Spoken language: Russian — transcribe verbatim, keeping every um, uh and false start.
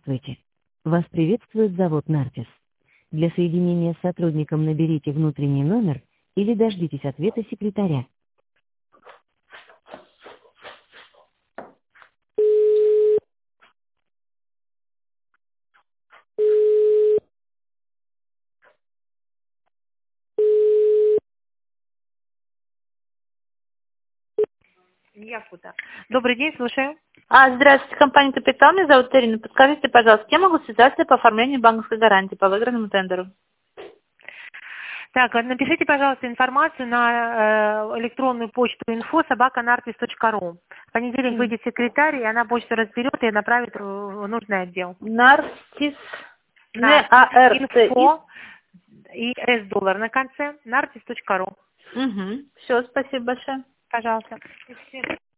Здравствуйте. Вас приветствует завод «Нартис». Для соединения с сотрудником наберите внутренний номер или дождитесь ответа секретаря. Якута. Добрый день, слушаю. А, здравствуйте, компания «Капитал», меня зовут Ирина. Подскажите, пожалуйста, я могу связаться по оформлению банковской гарантии по выигранному тендеру? Так, напишите, пожалуйста, информацию на э, электронную почту инфо собака нартис точка ру. В понедельник выйдет секретарь, и она почту разберет и направит в нужный отдел. Нартис. Инфо и S доллар на конце. нартис точка ру. Угу. Все, спасибо большое. Пожалуйста.